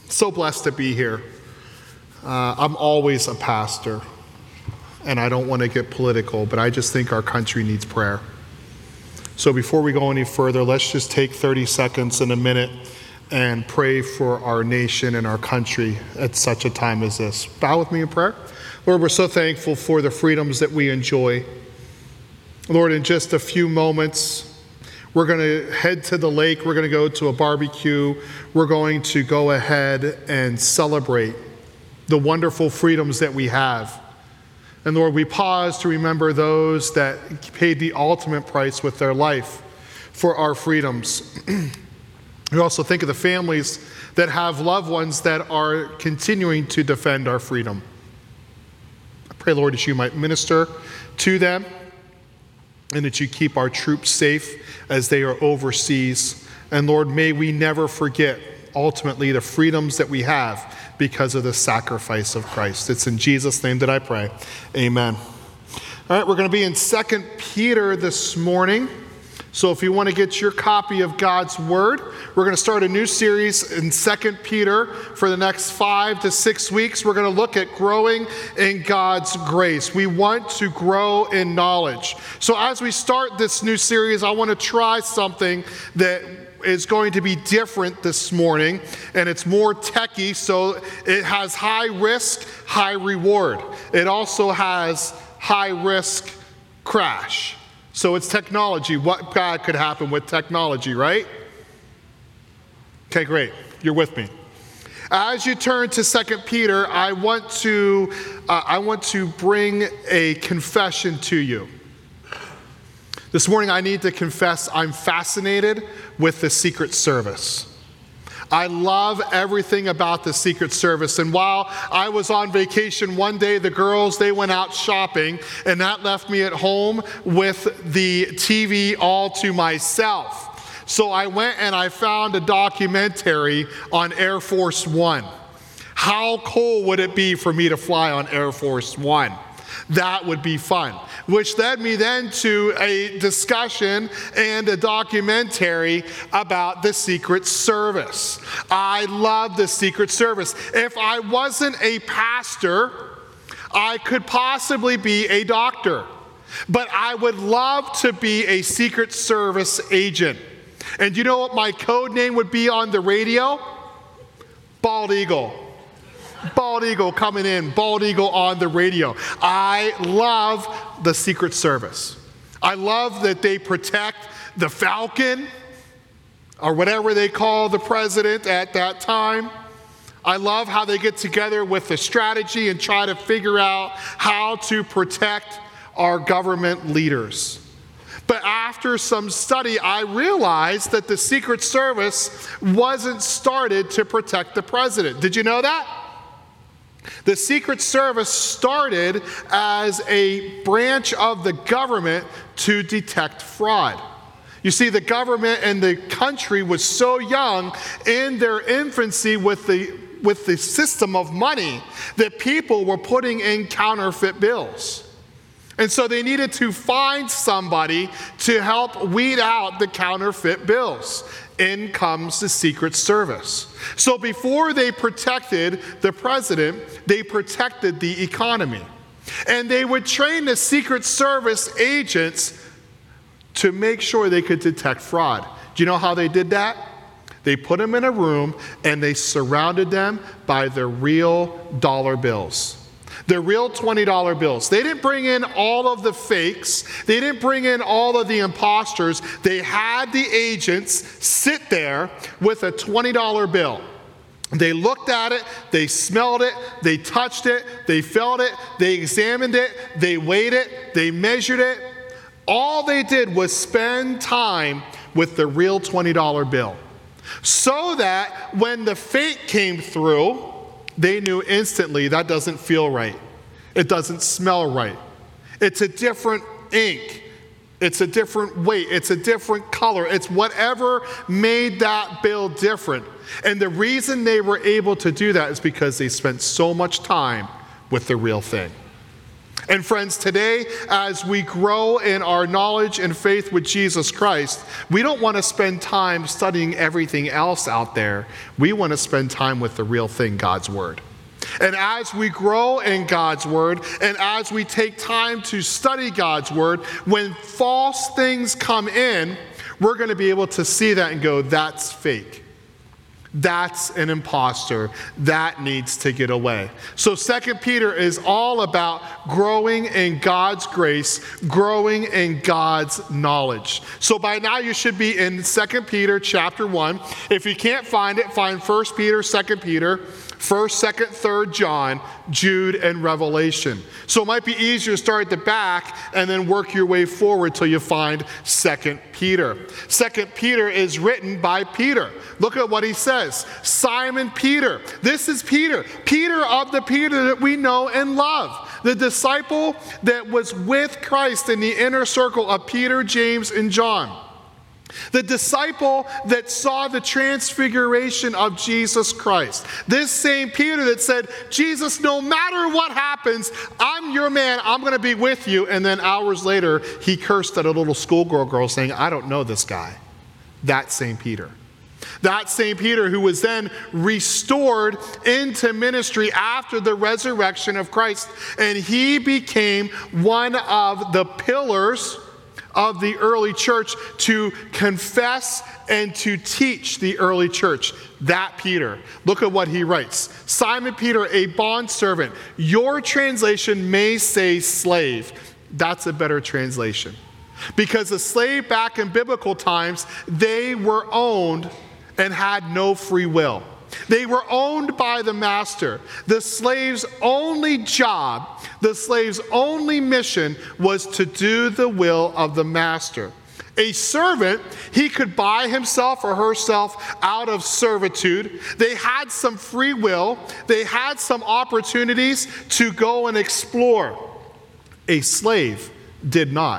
So blessed to be here. I'm always a pastor, and I don't want to get political, but I just think our country needs prayer. So before we go any further, let's just take 30 seconds in a minute and pray for our nation and our country at such a time as this. Bow with me in prayer. Lord, we're so thankful for the freedoms that we enjoy. Lord, in just a few moments, we're going to head to the lake. We're going to go to a barbecue. We're going to go ahead and celebrate the wonderful freedoms that we have. And Lord, we pause to remember those that paid the ultimate price with their life for our freedoms. We also think of the families that have loved ones that are continuing to defend our freedom. I pray, Lord, that you might minister to them, and that you keep our troops safe as they are overseas. And Lord, may we never forget, ultimately, the freedoms that we have because of the sacrifice of Christ. It's in Jesus' name that I pray. Amen. All right, we're going to be in 2 Peter this morning. So if you want to get your copy of God's Word, we're going to start a new series in 2 Peter for the next 5 to 6 weeks. We're going to look at growing in God's grace. We want to grow in knowledge. So as we start this new series, I want to try something that is going to be different this morning, and it's more techy, so it has high risk, high reward. It also has high risk crash. So it's technology. What bad could happen with technology, right? Okay, great. You're with me. As you turn to 2 Peter, I want to bring a confession to you. This morning I need to confess I'm fascinated with the Secret Service. I love everything about the Secret Service. And while I was on vacation one day, the girls, they went out shopping, and that left me at home with the TV all to myself. So I went and I found a documentary on Air Force One. How cool would it be for me to fly on Air Force One? That would be fun. Which led me then to a discussion and a documentary about the Secret Service. I love the Secret Service. If I wasn't a pastor, I could possibly be a doctor. But I would love to be a Secret Service agent. And you know what my code name would be on the radio? Bald Eagle. Bald Eagle coming in, Bald Eagle on the radio. I love the Secret Service. I love that they protect the Falcon, or whatever they call the president at that time. I love how they get together with a strategy and try to figure out how to protect our government leaders. But after some study, I realized that the Secret Service wasn't started to protect the president. Did you know that? The Secret Service started as a branch of the government to detect fraud. You see, the government and the country was so young in their infancy with the system of money that people were putting in counterfeit bills. And so they needed to find somebody to help weed out the counterfeit bills. In comes the Secret Service. So before they protected the president, they protected the economy. And they would train the Secret Service agents to make sure they could detect fraud. Do you know how they did that? They put them in a room and they surrounded them by the real dollar bills. The real $20 bills. They didn't bring in all of the fakes. They didn't bring in all of the imposters. They had the agents sit there with a $20 bill. They looked at it, they smelled it, they touched it, they felt it, they examined it, they weighed it, they measured it. All they did was spend time with the real $20 bill. So that when the fake came through, they knew instantly that doesn't feel right. It doesn't smell right. It's a different ink. It's a different weight. It's a different color. It's whatever made that bill different. And the reason they were able to do that is because they spent so much time with the real thing. And friends, today, as we grow in our knowledge and faith with Jesus Christ, we don't want to spend time studying everything else out there. We want to spend time with the real thing, God's Word. And as we grow in God's Word, and as we take time to study God's Word, when false things come in, we're going to be able to see that and go, that's fake. That's an imposter. That needs to get away. So 2 Peter is all about growing in God's grace, growing in God's knowledge. So by now you should be in 2 Peter chapter 1. If you can't find it, find 1 Peter, 2 Peter, 1st, 2nd, 3rd John, Jude, and Revelation. So it might be easier to start at the back and then work your way forward till you find 2 Peter. 2 Peter is written by Peter. Look at what he says. Simon Peter. This is Peter. Peter of the Peter that we know and love. The disciple that was with Christ in the inner circle of Peter, James, and John. The disciple that saw the transfiguration of Jesus Christ. This same Peter that said, Jesus, no matter what happens, I'm your man, I'm going to be with you. And then hours later, he cursed at a little schoolgirl girl saying, I don't know this guy. That same Peter. That same Peter who was then restored into ministry after the resurrection of Christ. And he became one of the pillars of the early church to confess and to teach the early church. That Peter. Look at what he writes. Simon Peter, a bondservant. Your translation may say slave. That's a better translation. Because a slave back in biblical times, they were owned and had no free will. They were owned by the master. The slave's only job, the slave's only mission was to do the will of the master. A servant, he could buy himself or herself out of servitude. They had some free will. They had some opportunities to go and explore. A slave did not.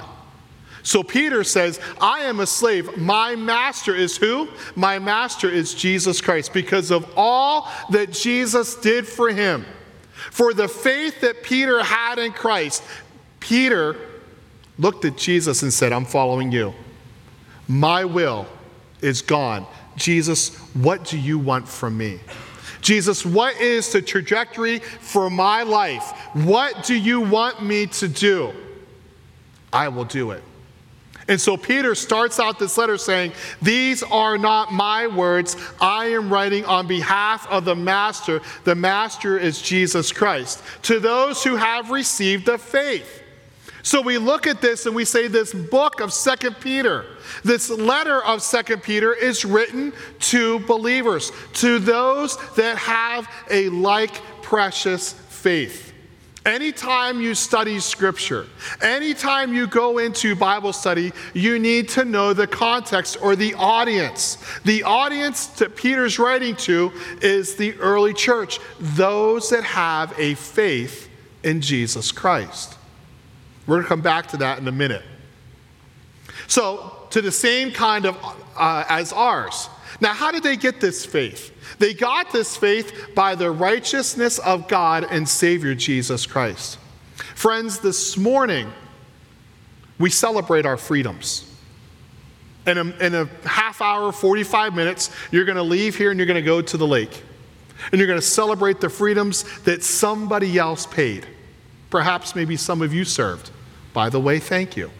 So Peter says, I am a slave. My master is who? My master is Jesus Christ, because of all that Jesus did for him. For the faith that Peter had in Christ, Peter looked at Jesus and said, I'm following you. My will is gone. Jesus, what do you want from me? Jesus, what is the trajectory for my life? What do you want me to do? I will do it. And so Peter starts out this letter saying, these are not my words. I am writing on behalf of the Master. The Master is Jesus Christ. To those who have received the faith. So we look at this and we say this book of 2 Peter, this letter of 2 Peter is written to believers, to those that have a like precious faith. Anytime you study Scripture, anytime you go into Bible study, you need to know the context or the audience. The audience that Peter's writing to is the early church, those that have a faith in Jesus Christ. We're going to come back to that in a minute. So, to the same kind of as ours. Now, how did they get this faith? They got this faith by the righteousness of God and Savior Jesus Christ. Friends, this morning, we celebrate our freedoms. In a half hour, 45 minutes, you're going to leave here and you're going to go to the lake. And you're going to celebrate the freedoms that somebody else paid. Perhaps maybe some of you served. By the way, thank you.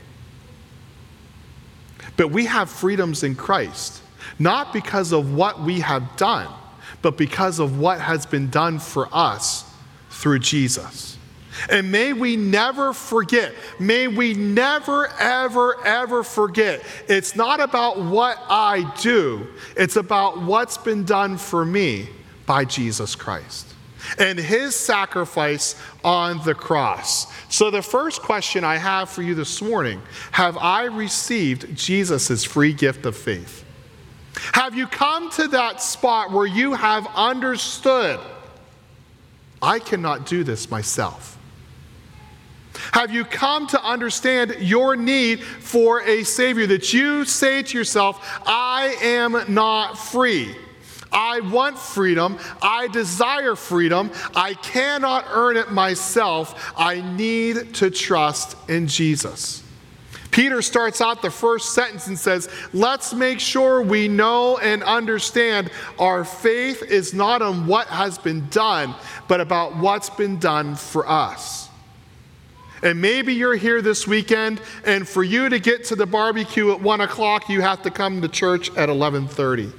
But we have freedoms in Christ. Not because of what we have done, but because of what has been done for us through Jesus. And may we never forget, may we never, ever, ever forget, it's not about what I do, it's about what's been done for me by Jesus Christ and his sacrifice on the cross. So the first question I have for you this morning, have I received Jesus' free gift of faith? Have you come to that spot where you have understood, I cannot do this myself? Have you come to understand your need for a Savior, that you say to yourself, I am not free. I want freedom. I desire freedom. I cannot earn it myself. I need to trust in Jesus. Peter starts out the first sentence and says, let's make sure we know and understand our faith is not on what has been done, but about what's been done for us. And maybe you're here this weekend, and for you to get to the barbecue at 1 o'clock, you have to come to church at 11:30.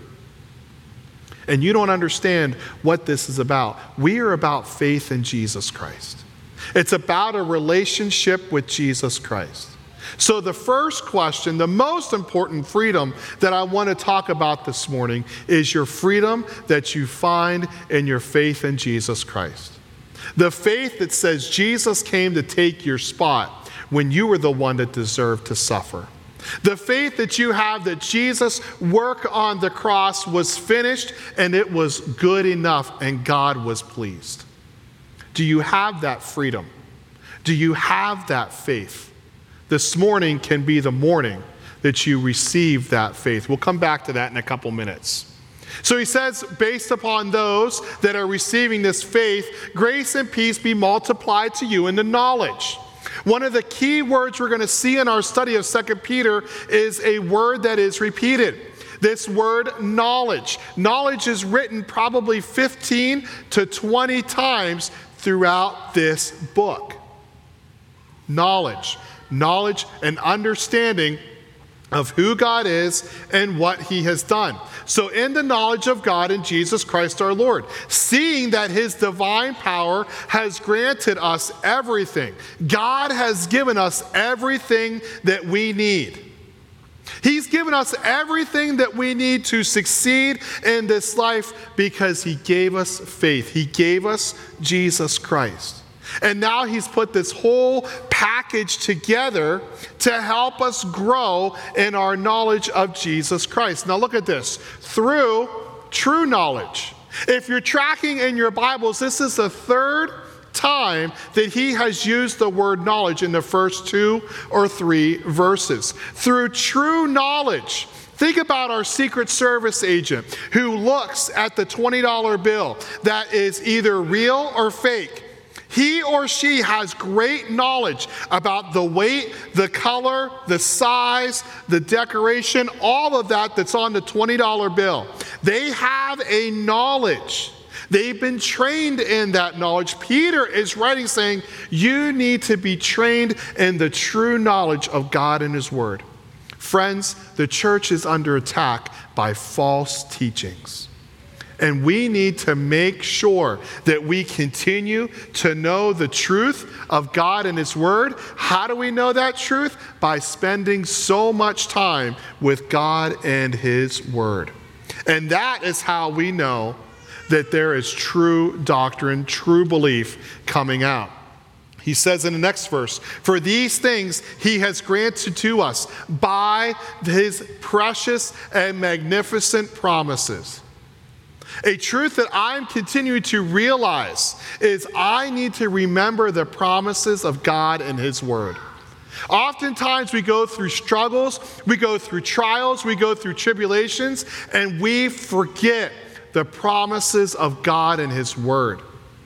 And you don't understand what this is about. We are about faith in Jesus Christ. It's about a relationship with Jesus Christ. So the first question, the most important freedom that I want to talk about this morning is your freedom that you find in your faith in Jesus Christ. The faith that says Jesus came to take your spot when you were the one that deserved to suffer. The faith that you have that Jesus' work on the cross was finished and it was good enough and God was pleased. Do you have that freedom? Do you have that faith? This morning can be the morning that you receive that faith. We'll come back to that in a couple minutes. So he says, based upon those that are receiving this faith, grace and peace be multiplied to you in the knowledge. One of the key words we're going to see in our study of 2 Peter is a word that is repeated. This word, knowledge. Knowledge is written probably 15 to 20 times throughout this book. Knowledge. Knowledge and understanding of who God is and what he has done. So in the knowledge of God and Jesus Christ our Lord, seeing that his divine power has granted us everything. God has given us everything that we need. He's given us everything that we need to succeed in this life because he gave us faith. He gave us Jesus Christ. And now he's put this whole package together to help us grow in our knowledge of Jesus Christ. Now look at this. Through true knowledge. If you're tracking in your Bibles, this is the third time that he has used the word knowledge in the first 2 or 3 verses. Through true knowledge. Think about our Secret Service agent who looks at the $20 bill that is either real or fake. He or she has great knowledge about the weight, the color, the size, the decoration, all of that that's on the $20 bill. They have a knowledge. They've been trained in that knowledge. Peter is writing saying, you need to be trained in the true knowledge of God and his word. Friends, the church is under attack by false teachings. And we need to make sure that we continue to know the truth of God and his word. How do we know that truth? By spending so much time with God and his word. And that is how we know that there is true doctrine, true belief coming out. He says in the next verse, for these things he has granted to us by his precious and magnificent promises. A truth that I'm continuing to realize is I need to remember the promises of God and his word. Oftentimes we go through struggles, we go through trials, we go through tribulations, and we forget the promises of God and his word.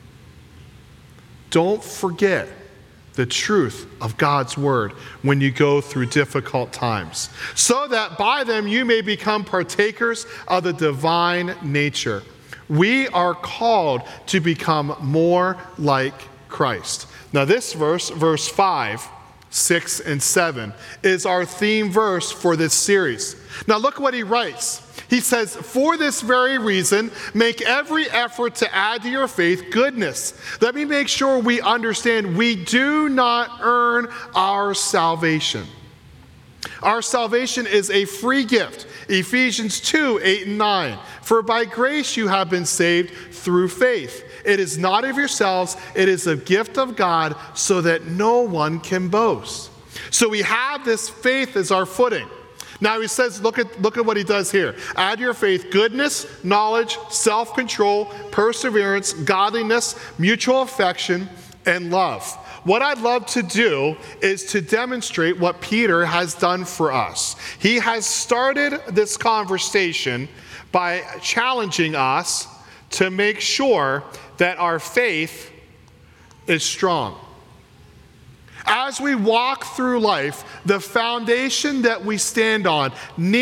Don't forget the truth of God's word when you go through difficult times, so that by them you may become partakers of the divine nature. We are called to become more like Christ. Now this verse, verse 5, 6, and 7, is our theme verse for this series. Now look what he writes. He says, for this very reason, make every effort to add to your faith goodness. Let me make sure we understand we do not earn our salvation. Our salvation is a free gift. Ephesians 2, 8 and 9. For by grace you have been saved through faith. It is not of yourselves, it is a gift of God, so that no one can boast. So we have this faith as our footing. Now he says, look at what he does here. Add to your faith goodness, knowledge, self-control, perseverance, godliness, mutual affection, and love. What I'd love to do is to demonstrate what Peter has done for us. He has started this conversation by challenging us to make sure that our faith is strong. As we walk through life, the foundation that we stand on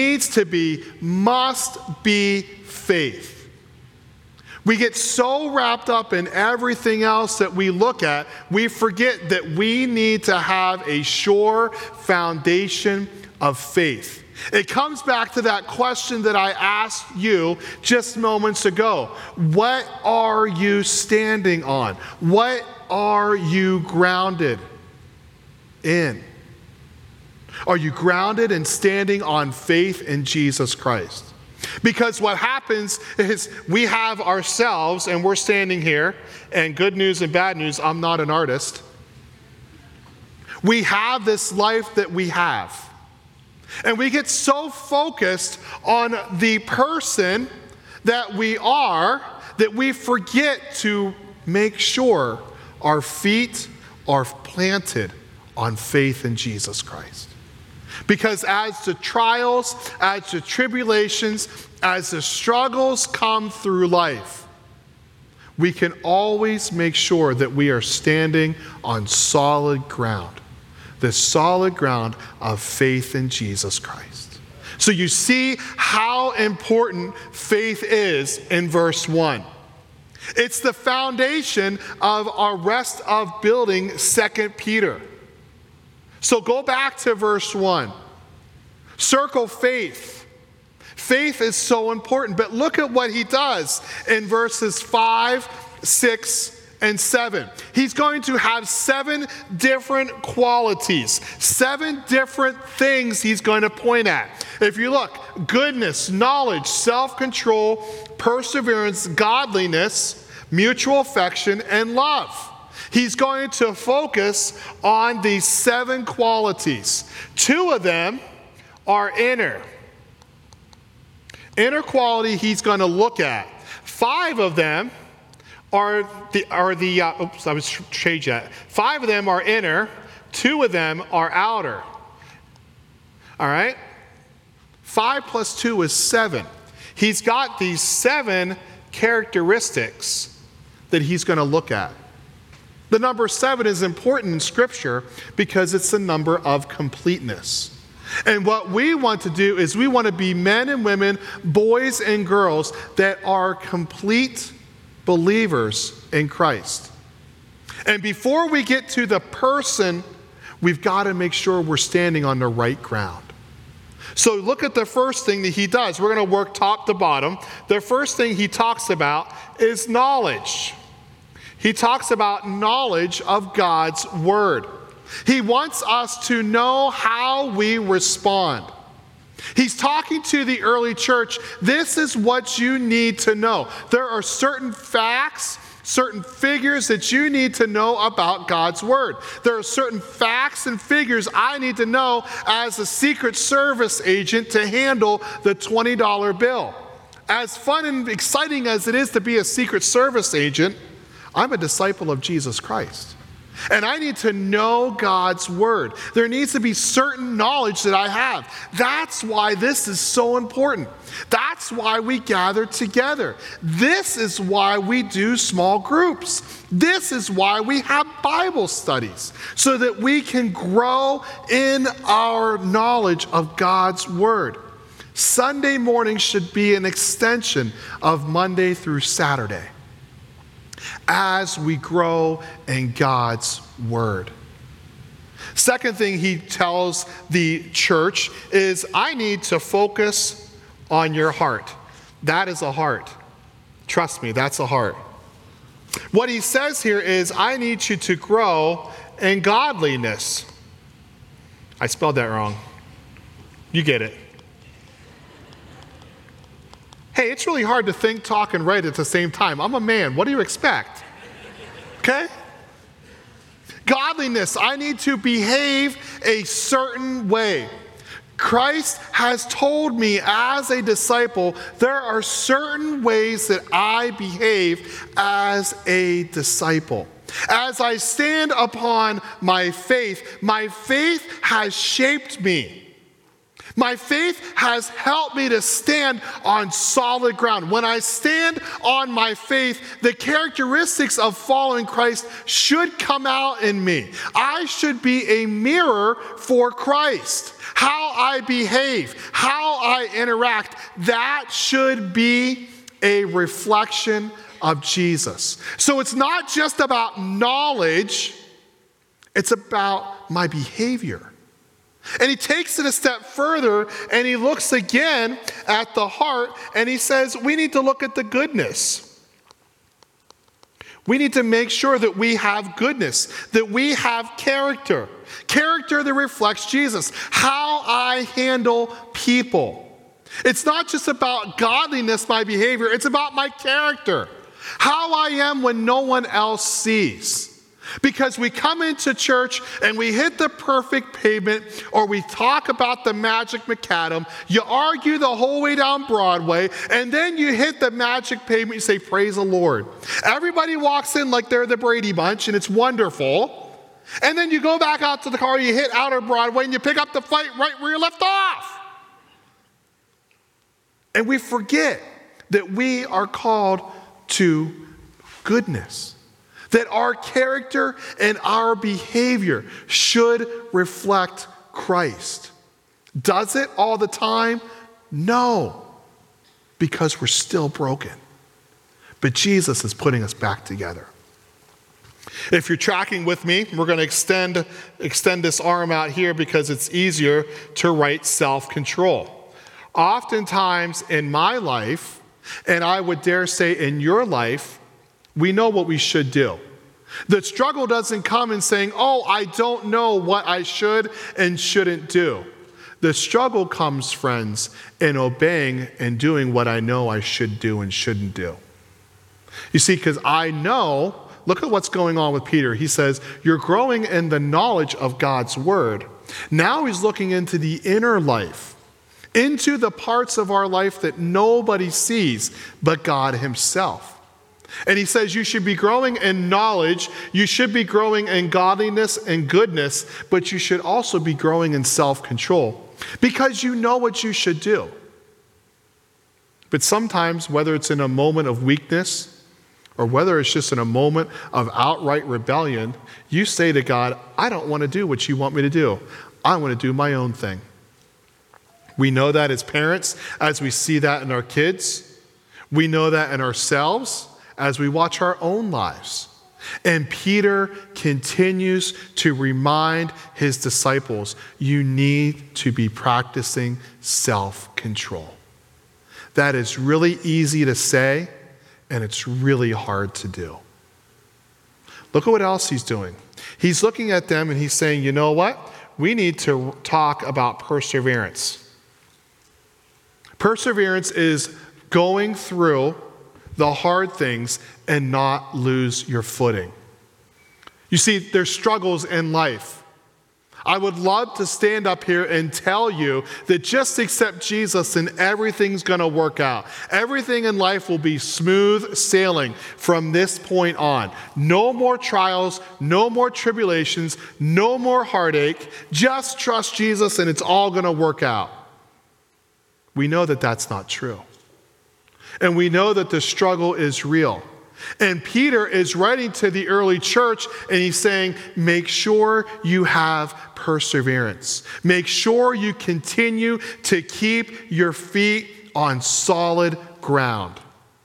must be faith. We get so wrapped up in everything else that we look at, we forget that we need to have a sure foundation of faith. It comes back to that question that I asked you just moments ago. What are you standing on? What are you grounded in? Are you grounded and standing on faith in Jesus Christ? Because what happens is we have ourselves, and we're standing here, and good news and bad news, I'm not an artist. We have this life that we have. And we get so focused on the person that we are that we forget to make sure our feet are planted on faith in Jesus Christ. Because as the trials, as the tribulations, as the struggles come through life, we can always make sure that we are standing on solid ground. The solid ground of faith in Jesus Christ. So you see how important faith is in verse 1. It's the foundation of our rest of building 2 Peter. So go back to verse 1. Circle faith. Faith is so important, but look at what he does in verses 5, 6, and 7. He's going to have 7 different qualities, 7 different things he's going to point at. If you look, goodness, knowledge, self-control, perseverance, godliness, mutual affection, and love. He's going to focus on these 7 qualities. 2 of them are inner. Inner quality he's going to look at. 5 of them are 5 of them are inner, 2 of them are outer. All right? 5 plus 2 is 7. He's got these 7 characteristics that he's going to look at. The number 7 is important in Scripture because it's the number of completeness. And what we want to do is we want to be men and women, boys and girls that are complete believers in Christ. And before we get to the person, we've got to make sure we're standing on the right ground. So look at the first thing that he does. We're going to work top to bottom. The first thing he talks about is knowledge. He talks about knowledge of God's word. He wants us to know how we respond. He's talking to the early church. This is what you need to know. There are certain facts, certain figures that you need to know about God's word. There are certain facts and figures I need to know as a Secret Service agent to handle the $20 bill. As fun and exciting as it is to be a Secret Service agent, I'm a disciple of Jesus Christ. And I need to know God's word. There needs to be certain knowledge that I have. That's why this is so important. That's why we gather together. This is why we do small groups. This is why we have Bible studies, so that we can grow in our knowledge of God's word. Sunday morning should be an extension of Monday through Saturday, as we grow in God's word. Second thing he tells the church is, I need to focus on your heart. That is a heart. Trust me, that's a heart. What he says here is, I need you to grow in godliness. I spelled that wrong. You get it. Hey, it's really hard to think, talk, and write at the same time. I'm a man. What do you expect? Okay? Godliness. I need to behave a certain way. Christ has told me as a disciple, there are certain ways that I behave as a disciple. As I stand upon my faith has shaped me. My faith has helped me to stand on solid ground. When I stand on my faith, the characteristics of following Christ should come out in me. I should be a mirror for Christ. How I behave, how I interact, that should be a reflection of Jesus. So it's not just about knowledge, it's about my behavior. And he takes it a step further and he looks again at the heart and he says, we need to look at the goodness. We need to make sure that we have goodness, that we have character. Character that reflects Jesus. How I handle people. It's not just about godliness, my behavior. It's about my character. How I am when no one else sees. Because we come into church and we hit the perfect pavement, or we talk about the magic macadam, you argue the whole way down Broadway, and then you hit the magic pavement, you say, praise the Lord. Everybody walks in like they're the Brady Bunch, and it's wonderful. And then you go back out to the car, you hit outer Broadway, and you pick up the fight right where you left off. And we forget that we are called to goodness. That our character and our behavior should reflect Christ. Does it all the time? No, because we're still broken. But Jesus is putting us back together. If you're tracking with me, we're going to extend this arm out here because it's easier to write self-control. Oftentimes in my life, and I would dare say in your life, we know what we should do. The struggle doesn't come in saying, oh, I don't know what I should and shouldn't do. The struggle comes, friends, in obeying and doing what I know I should do and shouldn't do. You see, because I know, look at what's going on with Peter. He says, you're growing in the knowledge of God's word. Now he's looking into the inner life, into the parts of our life that nobody sees but God himself. And he says you should be growing in knowledge, you should be growing in godliness and goodness, but you should also be growing in self-control because you know what you should do. But sometimes, whether it's in a moment of weakness or whether it's just in a moment of outright rebellion, you say to God, I don't want to do what you want me to do. I want to do my own thing. We know that as parents, as we see that in our kids. We know that in ourselves as we watch our own lives. And Peter continues to remind his disciples, you need to be practicing self-control. That is really easy to say, and it's really hard to do. Look at what else he's doing. He's looking at them and he's saying, you know what? We need to talk about perseverance. Perseverance is going through the hard things and not lose your footing. You see, there's struggles in life. I would love to stand up here and tell you that just accept Jesus and everything's going to work out. Everything in life will be smooth sailing from this point on. No more trials, no more tribulations, no more heartache. Just trust Jesus and it's all going to work out. We know that that's not true. And we know that the struggle is real. And Peter is writing to the early church and he's saying, make sure you have perseverance. Make sure you continue to keep your feet on solid ground.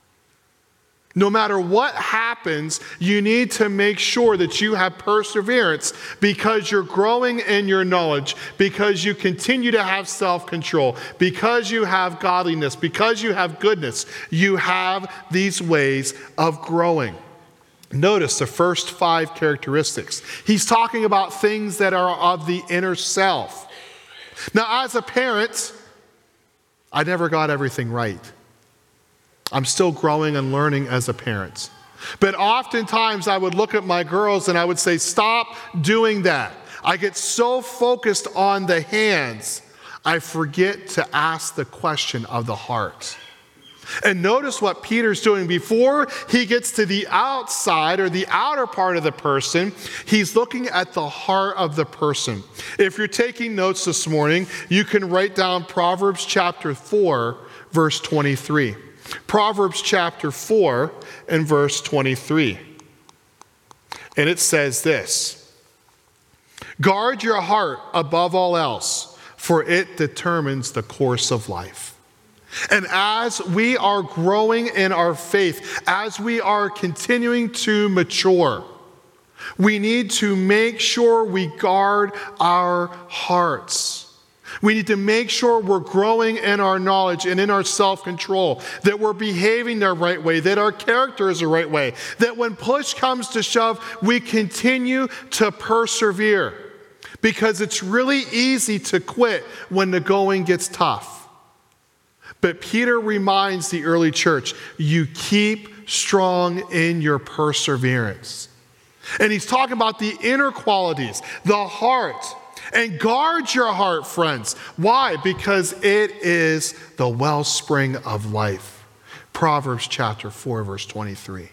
No matter what happens, you need to make sure that you have perseverance because you're growing in your knowledge, because you continue to have self-control, because you have godliness, because you have goodness. You have these ways of growing. Notice the first 5 characteristics. He's talking about things that are of the inner self. Now, as a parent, I never got everything right. I'm still growing and learning as a parent. But oftentimes I would look at my girls and I would say, stop doing that. I get so focused on the hands, I forget to ask the question of the heart. And notice what Peter's doing before he gets to the outside or the outer part of the person. He's looking at the heart of the person. If you're taking notes this morning, you can write down Proverbs chapter 4, verse 23. Proverbs chapter 4 and verse 23. And it says this: guard your heart above all else, for it determines the course of life. And as we are growing in our faith, as we are continuing to mature, we need to make sure we guard our hearts. We need to make sure we're growing in our knowledge and in our self-control, that we're behaving the right way, that our character is the right way, that when push comes to shove, we continue to persevere. Because it's really easy to quit when the going gets tough. But Peter reminds the early church, you keep strong in your perseverance. And he's talking about the inner qualities, the heart. And guard your heart, friends. Why? Because it is the wellspring of life. Proverbs chapter 4, verse 23.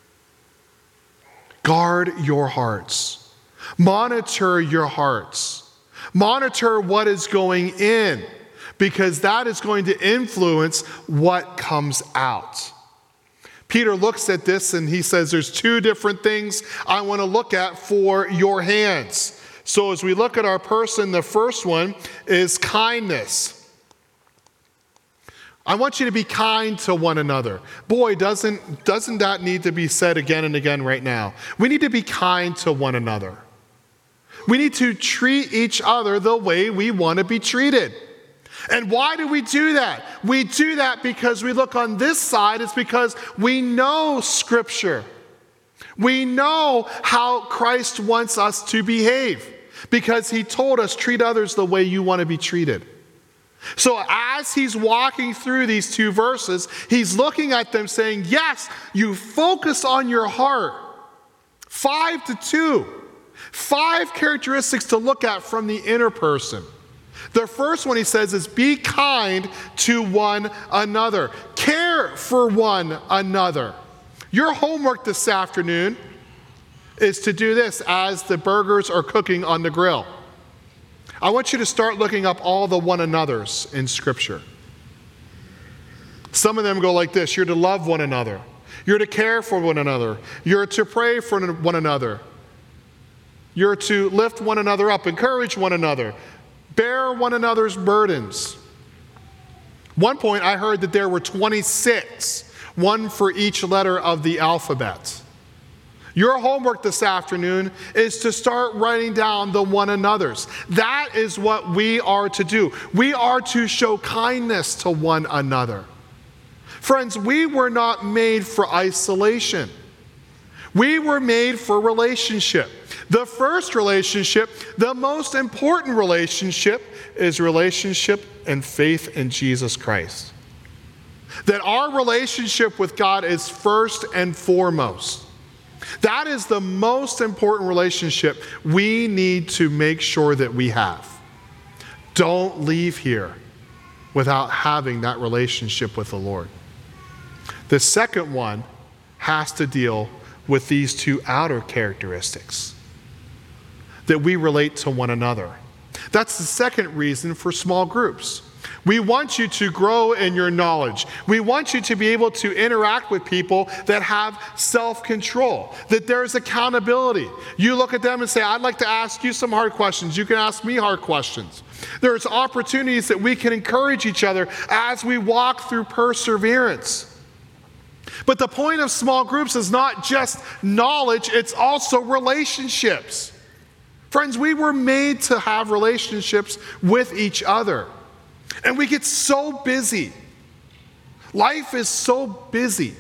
Guard your hearts. Monitor your hearts. Monitor what is going in, because that is going to influence what comes out. Peter looks at this and he says there's two different things I want to look at for your hands. So as we look at our person, the first one is kindness. I want you to be kind to one another. Boy, doesn't that need to be said again and again right now? We need to be kind to one another. We need to treat each other the way we want to be treated. And why do we do that? We do that because we look on this side. It's because we know Scripture. We know how Christ wants us to behave, because he told us, treat others the way you want to be treated. So as he's walking through these two verses, he's looking at them saying, yes, you focus on your heart. 5 to 2. 5 characteristics to look at from the inner person. The first one he says is be kind to one another. Care for one another. Your homework this afternoon is to do this as the burgers are cooking on the grill. I want you to start looking up all the one another's in Scripture. Some of them go like this: you're to love one another. You're to care for one another. You're to pray for one another. You're to lift one another up, encourage one another, bear one another's burdens. One point I heard that there were 26, one for each letter of the alphabet. Your homework this afternoon is to start writing down the one another's. That is what we are to do. We are to show kindness to one another. Friends, we were not made for isolation. We were made for relationship. The first relationship, the most important relationship, is relationship and faith in Jesus Christ. That our relationship with God is first and foremost. That is the most important relationship we need to make sure that we have. Don't leave here without having that relationship with the Lord. The second one has to deal with these two outer characteristics, that we relate to one another. That's the second reason for small groups. We want you to grow in your knowledge. We want you to be able to interact with people that have self-control, that there's accountability. You look at them and say, I'd like to ask you some hard questions. You can ask me hard questions. There's opportunities that we can encourage each other as we walk through perseverance. But the point of small groups is not just knowledge, it's also relationships. Friends, we were made to have relationships with each other. And we get so busy. Life is so busy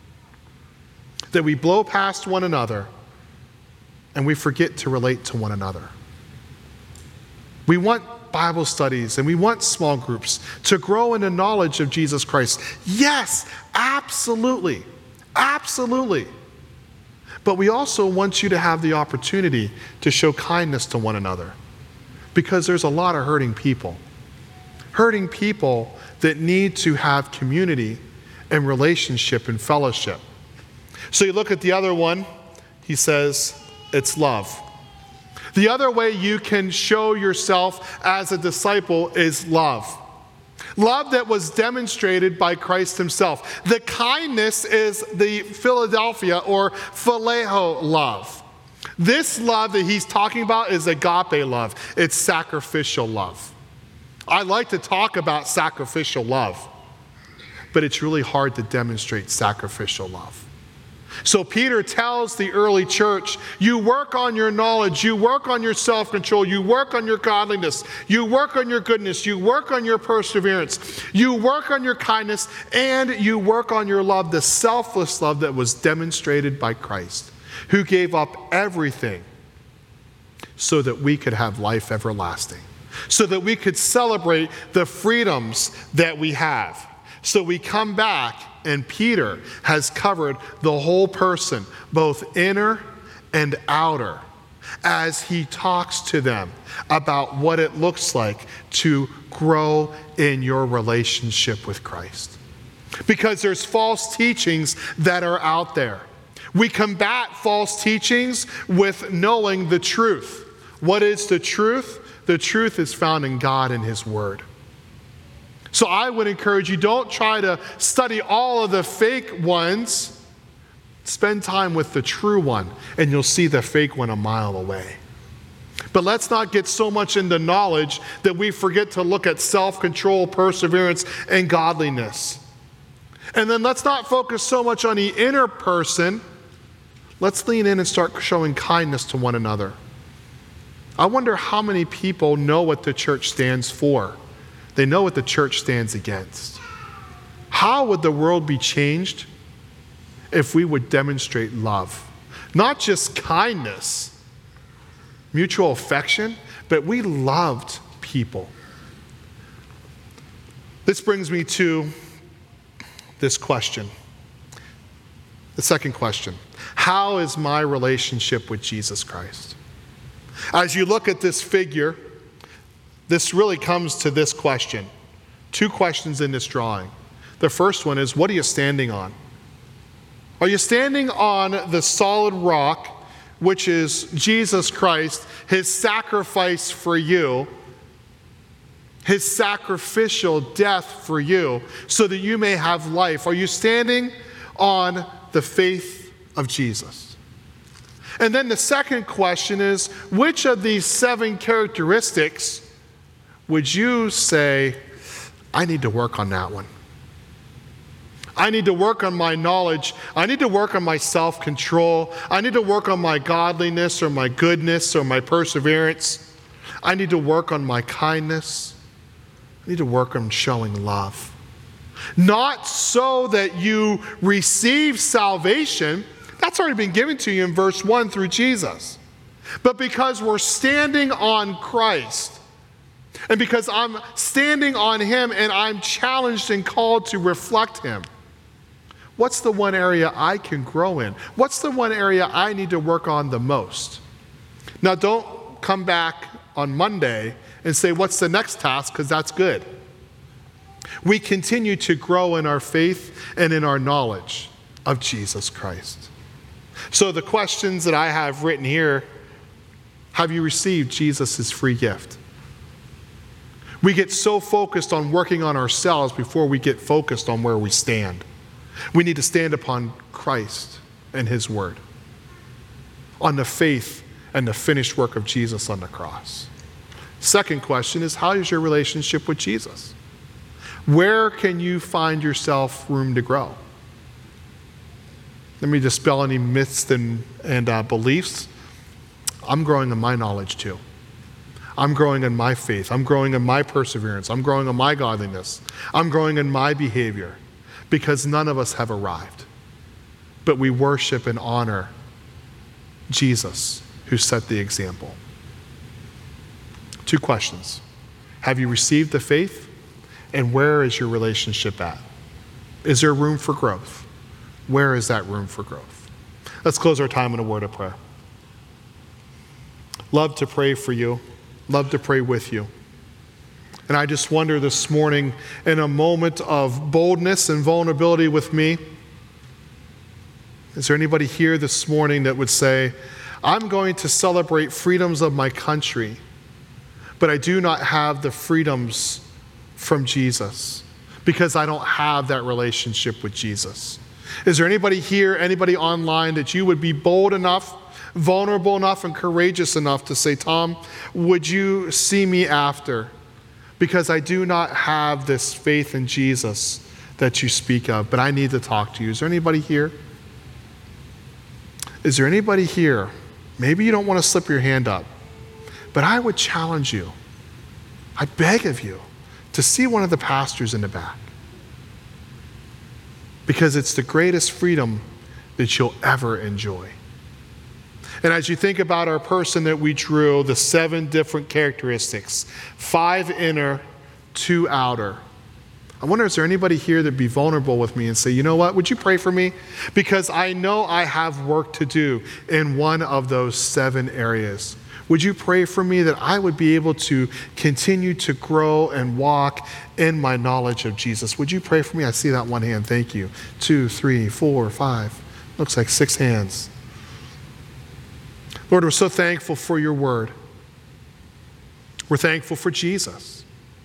that we blow past one another and we forget to relate to one another. We want Bible studies and we want small groups to grow in the knowledge of Jesus Christ. Yes, absolutely. Absolutely. But we also want you to have the opportunity to show kindness to one another, because there's a lot of hurting people that need to have community and relationship and fellowship. So you look at the other one, he says, it's love. The other way you can show yourself as a disciple is love. Love that was demonstrated by Christ himself. The kindness is the Philadelphia or phileo love. This love that he's talking about is agape love. It's sacrificial love. I like to talk about sacrificial love, but it's really hard to demonstrate sacrificial love. So Peter tells the early church, you work on your knowledge, you work on your self-control, you work on your godliness, you work on your goodness, you work on your perseverance, you work on your kindness, and you work on your love, the selfless love that was demonstrated by Christ, who gave up everything so that we could have life everlasting, so that we could celebrate the freedoms that we have. So we come back, and Peter has covered the whole person, both inner and outer, as he talks to them about what it looks like to grow in your relationship with Christ. Because there's false teachings that are out there. We combat false teachings with knowing the truth. What is the truth? The truth is found in God and his word. So I would encourage you, don't try to study all of the fake ones. Spend time with the true one, and you'll see the fake one a mile away. But let's not get so much into knowledge that we forget to look at self-control, perseverance, and godliness. And then let's not focus so much on the inner person. Let's lean in and start showing kindness to one another. I wonder how many people know what the church stands for. They know what the church stands against. How would the world be changed if we would demonstrate love? Not just kindness, mutual affection, but we loved people. This brings me to this question. The second question. How is my relationship with Jesus Christ? As you look at this figure, this really comes to this question. Two questions in this drawing. The first one is, what are you standing on? Are you standing on the solid rock, which is Jesus Christ, his sacrifice for you, his sacrificial death for you, so that you may have life? Are you standing on the faith of Jesus? And then the second question is, which of these 7 characteristics would you say, I need to work on that one? I need to work on my knowledge. I need to work on my self-control. I need to work on my godliness or my goodness or my perseverance. I need to work on my kindness. I need to work on showing love. Not so that you receive salvation. That's already been given to you in verse 1 through Jesus. But because we're standing on Christ, and because I'm standing on him and I'm challenged and called to reflect him, what's the one area I can grow in? What's the one area I need to work on the most? Now, don't come back on Monday and say, what's the next task? Because that's good. We continue to grow in our faith and in our knowledge of Jesus Christ. So the questions that I have written here, have you received Jesus' free gift? We get so focused on working on ourselves before we get focused on where we stand. We need to stand upon Christ and his word, on the faith and the finished work of Jesus on the cross. Second question is, how is your relationship with Jesus? Where can you find yourself room to grow? Let me dispel any myths and beliefs. I'm growing in my knowledge too. I'm growing in my faith. I'm growing in my perseverance. I'm growing in my godliness. I'm growing in my behavior, because none of us have arrived. But we worship and honor Jesus, who set the example. 2 questions. Have you received the faith? And where is your relationship at? Is there room for growth? Where is that room for growth? Let's close our time in a word of prayer. Love to pray for you. Love to pray with you. And I just wonder this morning, in a moment of boldness and vulnerability with me, is there anybody here this morning that would say, I'm going to celebrate freedoms of my country, but I do not have the freedoms from Jesus because I don't have that relationship with Jesus? Is there anybody here, anybody online, that you would be bold enough, vulnerable enough, and courageous enough to say, Tom, would you see me after? Because I do not have this faith in Jesus that you speak of, but I need to talk to you. Is there anybody here? Is there anybody here? Maybe you don't want to slip your hand up, but I would challenge you. I beg of you to see one of the pastors in the back, because it's the greatest freedom that you'll ever enjoy. And as you think about our person that we drew, the 7 different characteristics, 5 inner, 2 outer. I wonder, is there anybody here that'd be vulnerable with me and say, you know what, would you pray for me? Because I know I have work to do in one of those 7 areas. Would you pray for me that I would be able to continue to grow and walk in my knowledge of Jesus? Would you pray for me? I see that one hand. Thank you. 2, 3, 4, 5. Looks like 6 hands. Lord, we're so thankful for your word. We're thankful for Jesus,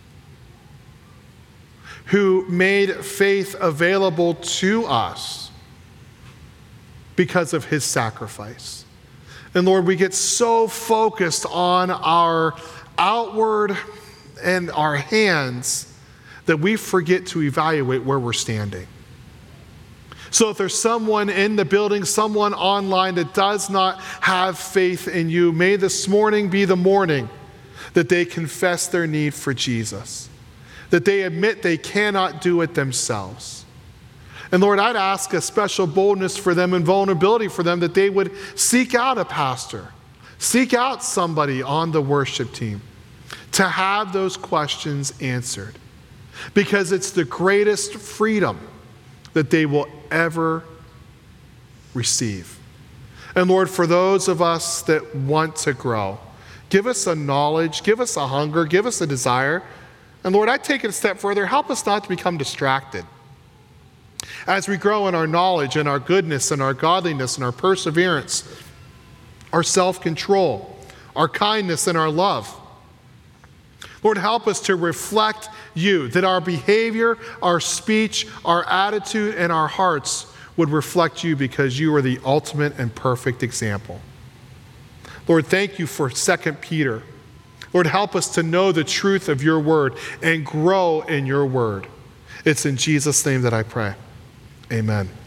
who made faith available to us because of his sacrifice. And Lord, we get so focused on our outward and our hands that we forget to evaluate where we're standing. So if there's someone in the building, someone online that does not have faith in you, may this morning be the morning that they confess their need for Jesus, that they admit they cannot do it themselves. And Lord, I'd ask a special boldness for them and vulnerability for them, that they would seek out a pastor, seek out somebody on the worship team to have those questions answered, because it's the greatest freedom that they will ever receive. And Lord, for those of us that want to grow, give us a knowledge, give us a hunger, give us a desire. And Lord, I take it a step further, help us not to become distracted. As we grow in our knowledge and our goodness and our godliness and our perseverance, our self-control, our kindness and our love. Lord, help us to reflect you, that our behavior, our speech, our attitude, and our hearts would reflect you, because you are the ultimate and perfect example. Lord, thank you for 2 Peter. Lord, help us to know the truth of your word and grow in your word. It's in Jesus' name that I pray. Amen.